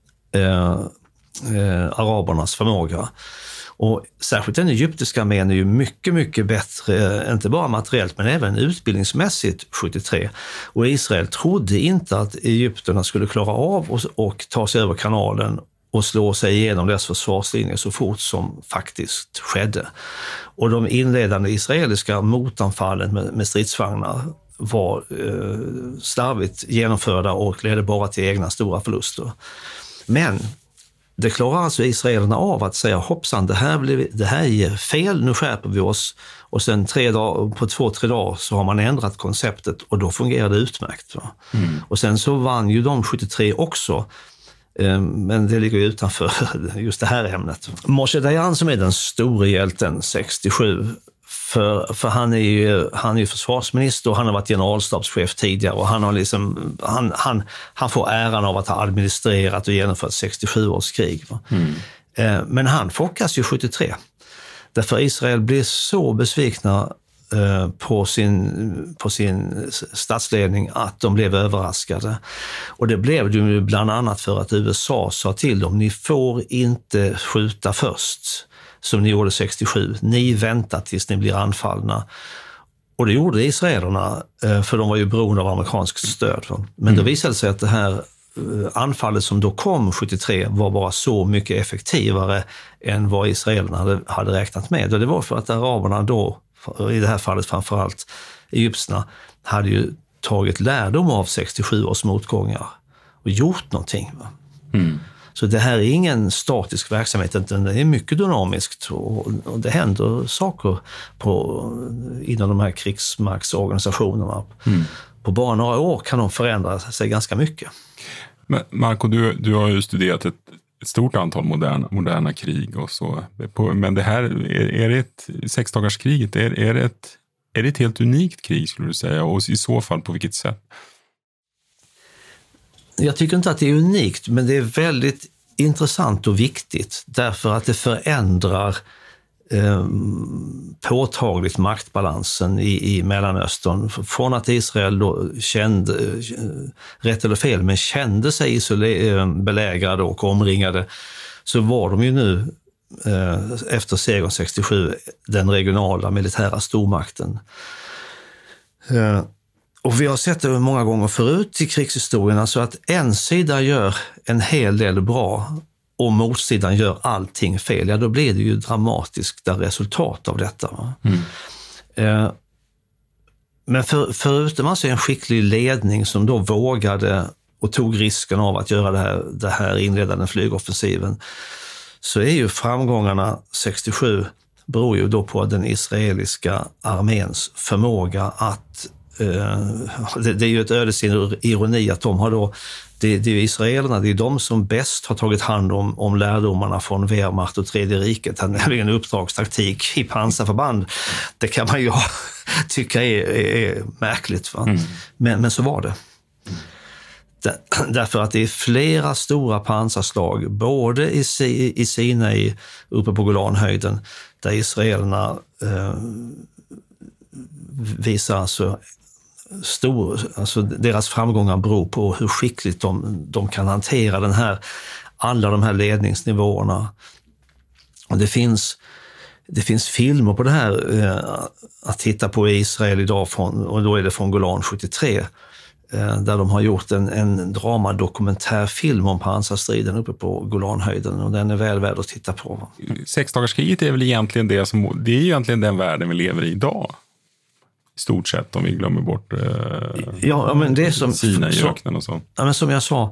eh, Eh, arabernas förmåga. Och särskilt den egyptiska armén är ju mycket, mycket bättre, eh, inte bara materiellt men även utbildningsmässigt sjuttiotre. Och Israel trodde inte att egypterna skulle klara av och, och ta sig över kanalen och slå sig igenom deras försvarslinjer så fort som faktiskt skedde. Och de inledande israeliska motanfallen med, med stridsvagnar var eh, slarvigt genomförda och ledde bara till egna stora förluster. Men det klarar alltså israelerna av att säga hoppsan, det här, blir, det här är fel, nu skärper vi oss. Och sen tre dag, på två, tre dagar så har man ändrat konceptet och då fungerar det utmärkt. Mm. Och sen så vann ju de sjuttiotre också, men det ligger ju utanför just det här ämnet. Moshe Dayan som är den stora hjälten sextiosju, För, för han är ju han är ju försvarsminister och han har varit generalstabschef tidigare och han har liksom han, han, han får äran av att ha administrerat och genomfört sextiosju års krig. Mm. Eh, men han fockas ju sjuttiotre. Därför Israel blir så besvikna eh, på sin på sin statsledning att de blev överraskade. Och det blev det ju bland annat för att U S A sa till dem, ni får inte skjuta först. Som ni gjorde sextiosju. Ni väntar tills ni blir anfallna. Och det gjorde israelerna, för de var ju beroende av amerikanskt stöd. Men då visade det sig att det här anfallet som då kom sjuttiotre var bara så mycket effektivare än vad israelerna hade, hade räknat med. Och det var för att araberna då, i det här fallet framförallt egyptierna, hade ju tagit lärdom av sextiosju års motgångar och gjort någonting. Mm. Så det här är ingen statisk verksamhet, utan det är mycket dynamiskt och det händer saker på, inom de här krigsmaktsorganisationerna. Mm. På bara några år kan de förändra sig ganska mycket. Men Marco, du, du har ju studerat ett, ett stort antal moderna, moderna krig och så. Men det här, är, är det ett sexdagarskriget, är, är, det ett, är det ett helt unikt krig skulle du säga? Och i så fall på vilket sätt? Jag tycker inte att det är unikt, men det är väldigt intressant och viktigt därför att det förändrar eh, påtagligt maktbalansen i, i Mellanöstern. Från att Israel då kände, rätt eller fel, men kände sig isoler- belägrade och omringade, så var de ju nu eh, efter segern sextiosju den regionala militära stormakten. Eh, Och vi har sett det många gånger förut i krigshistorien, alltså att en sida gör en hel del bra och motsidan gör allting fel. Ja, då blir det ju dramatiska resultat av detta. Mm. Eh, men för, förutom alltså en skicklig ledning som då vågade och tog risken av att göra det här, det här inledande flygoffensiven, så är ju framgångarna sextiosju beror ju då på den israeliska arméns förmåga att det är ju ett ödets ironi att de har då, det, det är israelerna, det är de som bäst har tagit hand om, om lärdomarna från Wehrmacht och Tredje riket, nämligen uppdragstaktik i pansarförband. Det kan man ju tycka är, är, är märkligt, va? Mm. Men, men så var det. Därför att det är flera stora pansarslag, både i, i Sinai uppe på Golanhöjden, där israelerna eh, visar alltså stor, alltså deras framgångar beror på hur skickligt de, de kan hantera den här, alla de här ledningsnivåerna. Och det finns, det finns filmer på det här eh, att titta på i Israel idag, från, och då är det från Golan sjuttiotre, eh, där de har gjort en, en dramadokumentärfilm om pansarstriden uppe på Golanhöjden, och den är väl värd att titta på. Sexdagarskriget är väl egentligen det som, det är ju egentligen den världen vi lever i idag. I stort sett, om vi glömmer bort eh, ja, men det är som, Sinai-öknen och så. Ja, men som jag sa,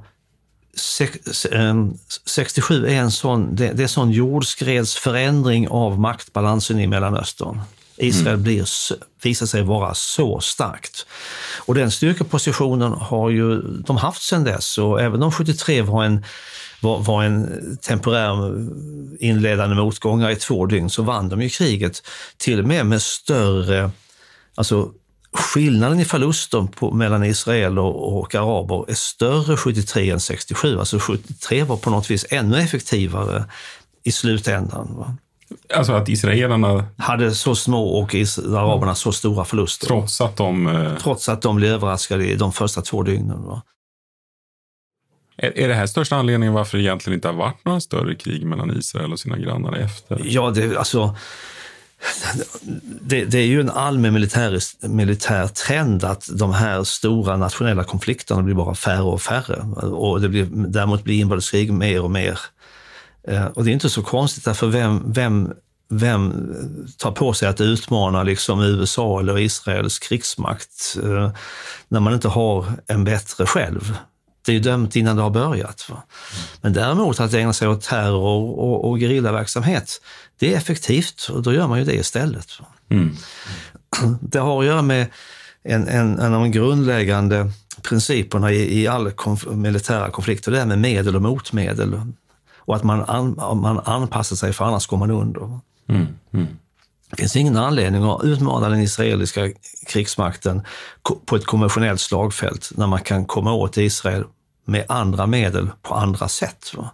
sextiosju är en sån, det, det är sån jordskredsförändring av maktbalansen i Mellanöstern. Israel mm. blir, visar sig vara så starkt. Och den styrkepositionen har ju de haft sedan dess, och även om sjuttiotre var en, var, var en temporär inledande motgångar i två dygn, så vann de ju kriget till och med med större, alltså skillnaden i förlusten på, mellan Israel och, och araber är större sjuttiotre än sextiosju. Alltså sjuttiotre var på något vis ännu effektivare i slutändan. Va? Alltså att israelerna hade så små och is- araberna så stora förluster. Trots att de... Eh... Trots att de blev överraskade i de första två dygnen. Va? Är, är det här största anledningen varför det egentligen inte har varit några större krig mellan Israel och sina grannar efter? Ja, det alltså... Det, det är ju en allmän militär, militär trend att de här stora nationella konflikterna blir bara färre och färre, och det blir, däremot blir inbördeskrig mer och mer. Och det är inte så konstigt, därför vem, vem, vem tar på sig att utmana liksom U S A eller Israels krigsmakt när man inte har en bättre själv? Det är ju dömt innan det har börjat. Va? Men däremot att ägna sig åt terror och, och, och gerillaverksamhet, det är effektivt, och då gör man ju det istället. Mm. Det har att göra med en, en, en av de grundläggande principerna i, i alla konf- militära konflikter, det är med medel och motmedel. Och att man, an, man anpassar sig, för annars går man under. Mm. Mm. Det finns ingen anledning att utmana den israeliska krigsmakten på ett konventionellt slagfält när man kan komma åt Israel med andra medel på andra sätt. Va?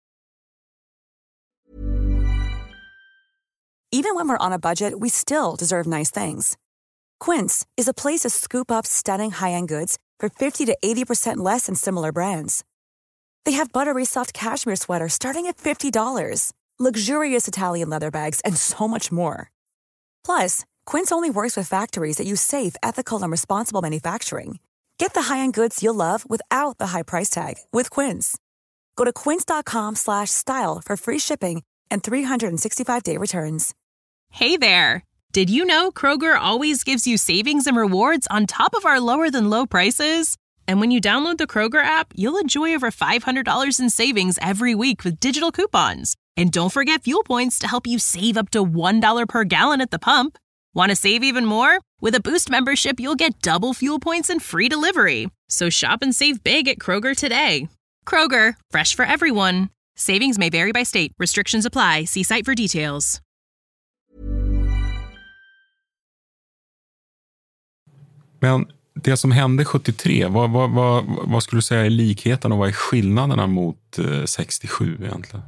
Even when we're on a budget, we still deserve nice things. Quince is a place to scoop up stunning high-end goods for fifty to eighty percent less than similar brands. They have buttery soft cashmere sweaters starting at fifty dollars, luxurious Italian leather bags, and so much more. Plus, Quince only works with factories that use safe, ethical, and responsible manufacturing. Get the high-end goods you'll love without the high price tag with Quince. Go to quince.com slash style for free shipping and three sixty-five day returns. Hey there! Did you know Kroger always gives you savings and rewards on top of our lower-than-low prices? And when you download the Kroger app, you'll enjoy over five hundred dollars in savings every week with digital coupons. And don't forget fuel points to help you save up to one dollar per gallon at the pump. Want to save even more? With a Boost membership, you'll get double fuel points and free delivery. So shop and save big at Kroger today. Kroger, fresh for everyone. Savings may vary by state. Restrictions apply. See site for details. Men det som hände sjuttiotre, vad, vad, vad, vad skulle du säga är likheten och vad är skillnaderna mot eh, sextiosju egentligen?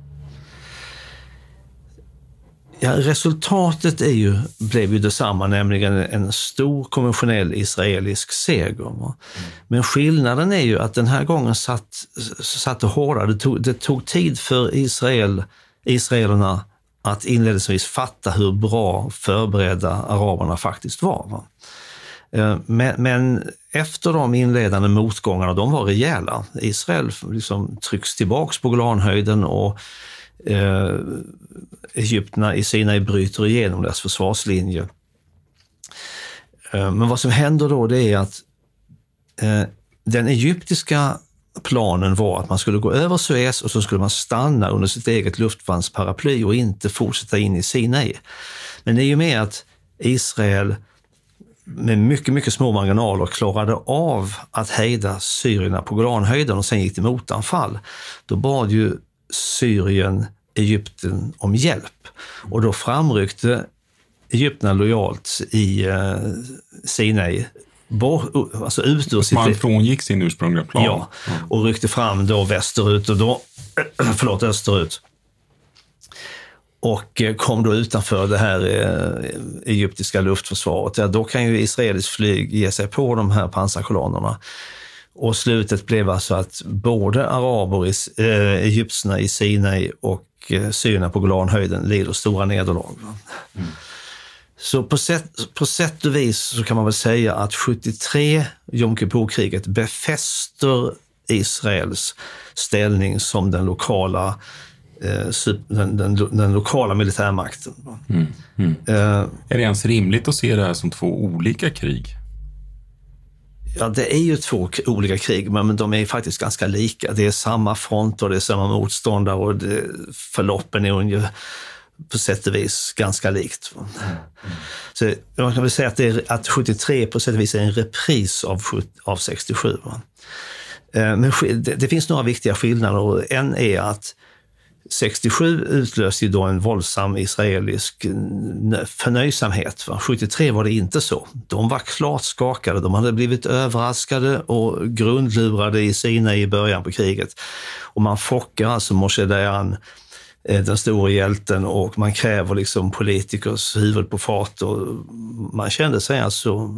Ja, resultatet är ju, blev ju detsamma, nämligen en stor konventionell israelisk seger. Mm. Men skillnaden är ju att den här gången satt, satt det hårdare. Det tog, det tog tid för Israel, israelerna att inledningsvis fatta hur bra förberedda araberna faktiskt var. Va? Men, men efter de inledande motgångarna, de var rejäla. Israel liksom trycks tillbaks på Golanhöjden, och eh, Egypterna i Sinai bryter igenom deras försvarslinje. Eh, men vad som händer då, det är att eh, den egyptiska planen var att man skulle gå över Suez och så skulle man stanna under sitt eget luftvärnsparaply och inte fortsätta in i Sinai. Men det är ju med att Israel med mycket, mycket små marginaler klarade av att hejda syrierna på Golanhöjden och sen gick det motanfall. Då bad ju Syrien Egypten om hjälp, och då framryckte Egypten lojalt i eh, Sinai, bor, alltså ut ur sitt... Man frångick sin ursprungliga plan. Ja, och ryckte fram då västerut och då, förlåt, österut. och kom då utanför det här egyptiska luftförsvaret. Ja, då kan ju israeliskt flyg ge sig på de här pansarkolonnerna. Och slutet blev alltså att både araber, eh, egyptierna i Sinai och eh, syrierna på Golanhöjden lider stora nederlag. Mm. Så på sätt, på sätt och vis så kan man väl säga att sjuttiotre, Jom Kippur-kriget, befäster Israels ställning som den lokala, eh, den, den, den lokala militärmakten. Mm. Mm. Eh, är det ens rimligt att se det här som två olika krig? Ja, det är ju två olika krig, men de är faktiskt ganska lika. Det är samma front och det är samma motståndare och det, förloppen är ungefär på sätt och vis ganska likt. Mm. Så jag kan väl säga att, det är, att sjuttiotre på sätt och vis är en repris av, av sextiosju. Va? Men det, det finns några viktiga skillnader och en är att sextiosju utlöste ju då en våldsam israelisk förnöjsamhet. Va? sjuttiotre var det inte så. De var klart skakade. De hade blivit överraskade och grundlurade i Sina i början på kriget. Och man fockar alltså Moshe Dayan, den stora hjälten, och man kräver liksom politikers huvud på fat, och man kände sig alltså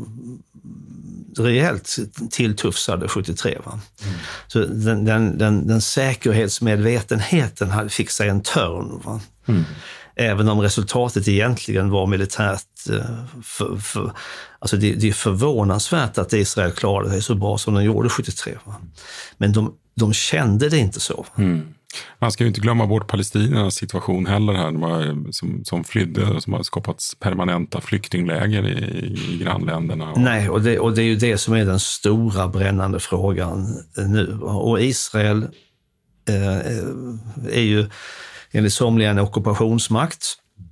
rejält tilltufsade sjuttiotre. Va? Mm. Så den, den, den, den säkerhetsmedvetenheten hade fick sig en törn. Va? Mm. Även om resultatet egentligen var militärt. För, för, alltså det, det är förvånansvärt att Israel klarade sig så bra som de gjorde sjuttiotre. Va? Men de, de kände det inte så. Mm. Man ska ju inte glömma bort palestiniernas situation heller här, var, som, som flydde, som har skapats permanenta flyktingläger i, i grannländerna. Och... Nej, och det, och det är ju det som är den stora brännande frågan nu. Och Israel eh, är ju enligt somliga en ockupationsmakt,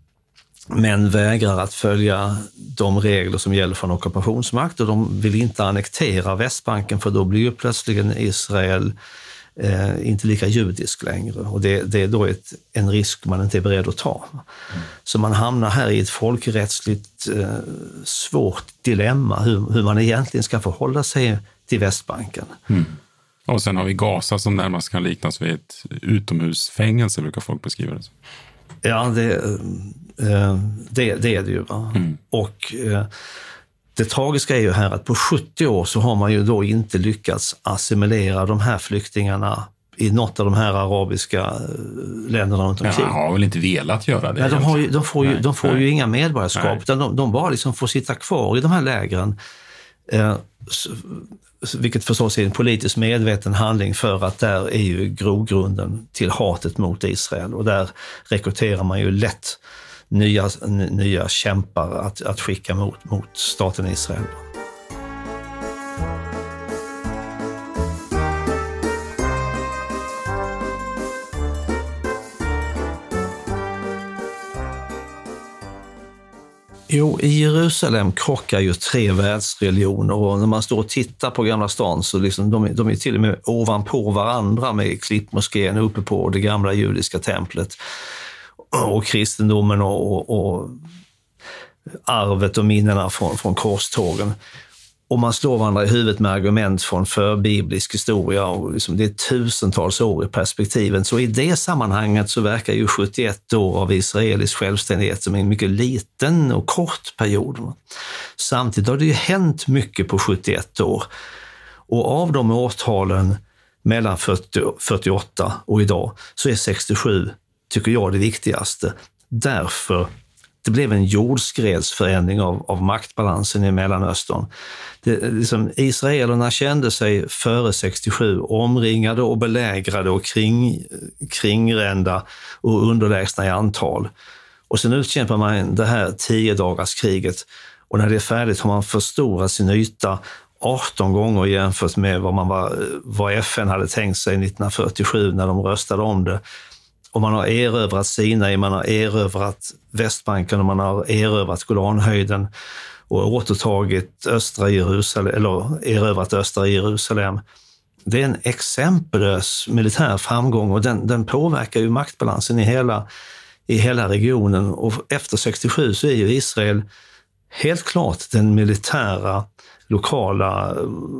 men vägrar att följa de regler som gäller för en ockupationsmakt, och de vill inte annektera Västbanken, för då blir ju plötsligen Israel Eh, inte lika judisk längre, och det, det är då ett, en risk man inte är beredd att ta. Mm. Så man hamnar här i ett folkrättsligt eh, svårt dilemma hur, hur man egentligen ska förhålla sig till Västbanken. Mm. Och sen har vi Gaza som närmast kan liknas vid ett utomhusfängelse, brukar folk beskriva det. Ja, det, eh, det, det är det ju. Va? Mm. Och eh, det tragiska är ju här att på sjuttio år så har man ju då inte lyckats assimilera de här flyktingarna i något av de här arabiska länderna runt omkring. Ja, har väl inte velat göra det. Nej, de, har ju, de får, ju, de får ju inga medborgarskap, utan de, de bara liksom får sitta kvar i de här lägren. Eh, så, vilket förstås är en politiskt medveten handling, för att där är ju grogrunden till hatet mot Israel, och där rekryterar man ju lätt nya, nya kämpar att, att skicka mot, mot staten Israel. Jo, i Jerusalem krockar ju tre världsreligioner, och när man står och tittar på Gamla stan så liksom de, de är till och med ovanpå varandra, med klippmoskén uppe på det gamla judiska templet. Och kristendomen och, och, och arvet och minnena från, från korstågen. Och man slår varandra i huvudet med argument från förbiblisk historia, och liksom det är tusentals år i perspektiven. Så i det sammanhanget så verkar ju sjuttioett år av israelisk självständighet som en mycket liten och kort period. Samtidigt har det ju hänt mycket på sjuttioett år. Och av de årtalen mellan fyrtio, fyrtioåtta och idag så är sextiosju, tycker jag, det viktigaste. Därför det blev en jordskredsförändring av, av maktbalansen i Mellanöstern. Det, liksom, israelerna kände sig före sextiosju omringade och belägrade och kring, kringrända och underlägsna i antal. Och sen utkämpar man det här tio dagars kriget, och när det är färdigt har man förstorat sin yta arton gånger jämfört med vad, man var, vad F N hade tänkt sig nittonhundrafyrtiosju när de röstade om det. Och man har erövrat Sinai, man har erövrat Västbanken och man har erövrat Golanhöjden och återtagit östra Jerusalem, eller erövrat östra Jerusalem. Det är en exempellös militär framgång, och den, den påverkar ju maktbalansen i hela, i hela regionen. Och efter sextiosju så är ju Israel helt klart den militära, lokala,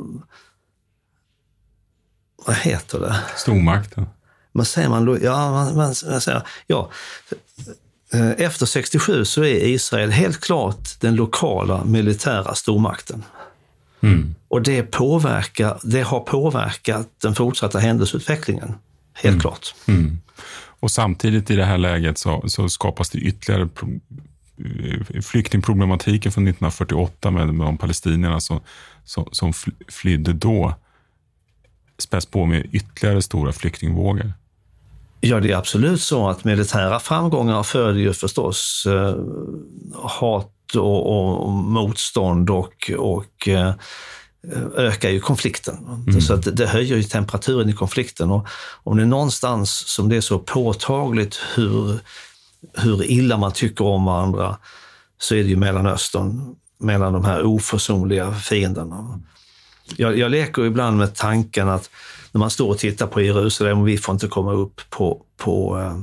vad heter det? Stormakten. Man säger man, ja, man, man, man säger, ja, Efter sextiosju så är Israel helt klart den lokala militära stormakten. Mm. Och det, påverkar, det har påverkat den fortsatta händelseutvecklingen, helt mm. klart. Mm. Och samtidigt i det här läget så, så skapas det ytterligare pro- flyktingproblematiken från nittonhundrafyrtioåtta med, med de palestinierna som, som, som flydde då späs på med ytterligare stora flyktingvågor. Ja, det är absolut så att militära framgångar föder ju förstås eh, hat och, och motstånd och, och eh, ökar ju konflikten. Mm. Så att det, det höjer ju temperaturen i konflikten. Och om det är någonstans som det är så påtagligt hur, hur illa man tycker om varandra, så är det ju Mellanöstern, mellan de här oförsonliga fienderna. Jag, jag leker ibland med tanken att när man står och tittar på Jerusalem och vi får inte komma upp på, på äh,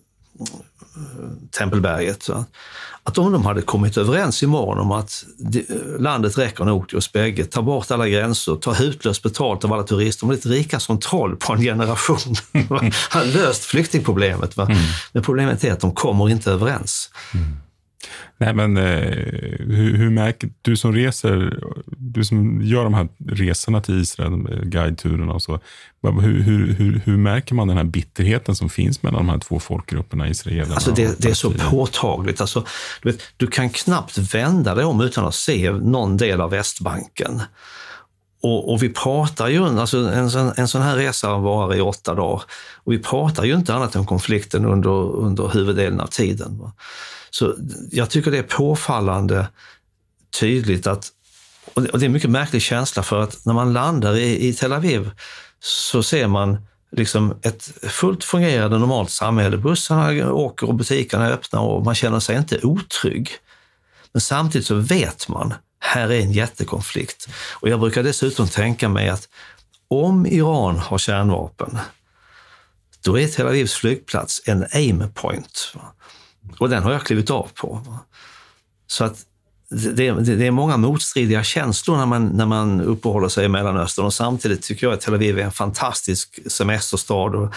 Tempelberget, så att om de hade kommit överens imorgon om att det, landet räcker nog till oss bägge, ta bort alla gränser, ta hutlöst betalt av alla turister, de är lite rika som troll på en generation. Han löst flyktingproblemet. Va? Mm. Men problemet är att de kommer inte överens. Mm. Nej, men eh, hur, hur märker du som reser, du som gör de här resorna till Israel, guideturerna och så, hur, hur, hur, hur märker man den här bitterheten som finns mellan de här två folkgrupperna, israelerna? Alltså det, det är så påtagligt. Alltså, du vet, du kan knappt vända dig om utan att se någon del av Västbanken. Och, och vi pratar ju, alltså en, sån, en sån här resa varar i åtta dagar, och vi pratar ju inte annat än konflikten under, under huvuddelen av tiden. Va? Så jag tycker det är påfallande tydligt att, och det är en mycket märklig känsla, för att när man landar i, i Tel Aviv så ser man liksom ett fullt fungerande normalt samhälle. Bussarna åker och butikerna är öppna och man känner sig inte otrygg. Men samtidigt så vet man, här är en jättekonflikt. Och jag brukar dessutom tänka mig att om Iran har kärnvapen, då är Tel Avivs flygplats en aim point. Och den har jag klivit av på. Så att det, det, det är många motstridiga känslor när man, när man uppehåller sig i Mellanöstern. Och samtidigt tycker jag att Tel Aviv är en fantastisk semesterstad och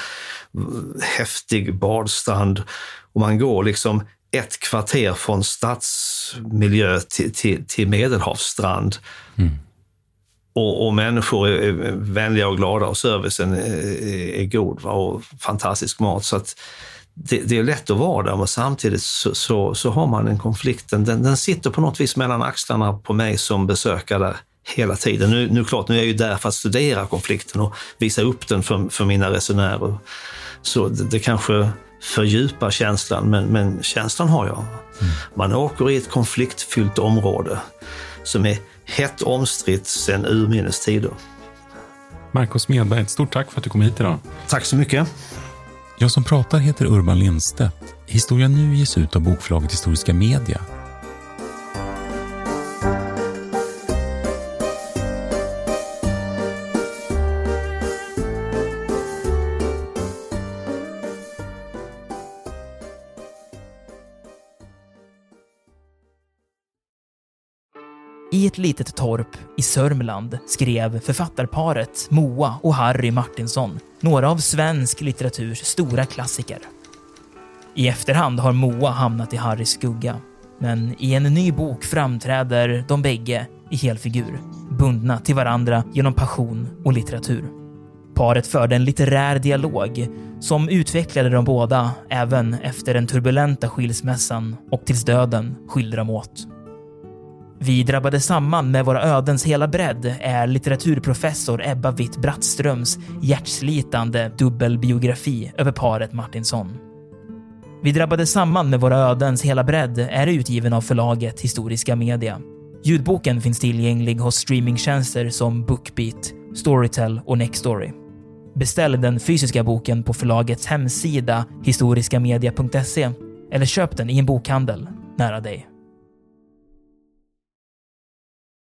häftig badstrand. Och man går liksom ett kvarter från stadsmiljö till, till, till Medelhavsstrand. Mm. Och, och människor är vänliga och glada och servicen är, är god, va? Och fantastisk mat. Så att det, det är lätt att vara där, men samtidigt så, så, så har man en konflikt. Den, den sitter på något vis mellan axlarna på mig som besökare där hela tiden. Nu, nu klart, nu är jag ju där för att studera konflikten och visa upp den för, för mina resenärer. Så det, det kanske fördjupar känslan, men, men känslan har jag. Mm. Man åker i ett konfliktfyllt område som är hett omstritt sedan urminnes tider. Marcus Smedberg, ett stort tack för att du kom hit idag. Tack så mycket. Jag som pratar heter Urban Lindstedt. Historia nu ges ut av bokförlaget Historiska Media. I ett litet torp i Sörmland skrev författarparet Moa och Harry Martinsson några av svensk litteraturs stora klassiker. I efterhand har Moa hamnat i Harrys skugga, men i en ny bok framträder de bägge i helfigur, bundna till varandra genom passion och litteratur. Paret förde en litterär dialog som utvecklade de båda även efter den turbulenta skilsmässan och tills döden skilde dem åt. Vi drabbade samman med våra ödens hela bredd är litteraturprofessor Ebba Witt-Brattströms hjärtslitande dubbelbiografi över paret Martinsson. Vi drabbade samman med våra ödens hela bredd är utgiven av förlaget Historiska Media. Ljudboken finns tillgänglig hos streamingtjänster som Bookbeat, Storytel och Nextory. Beställ den fysiska boken på förlagets hemsida historiskamedia punkt se eller köp den i en bokhandel nära dig.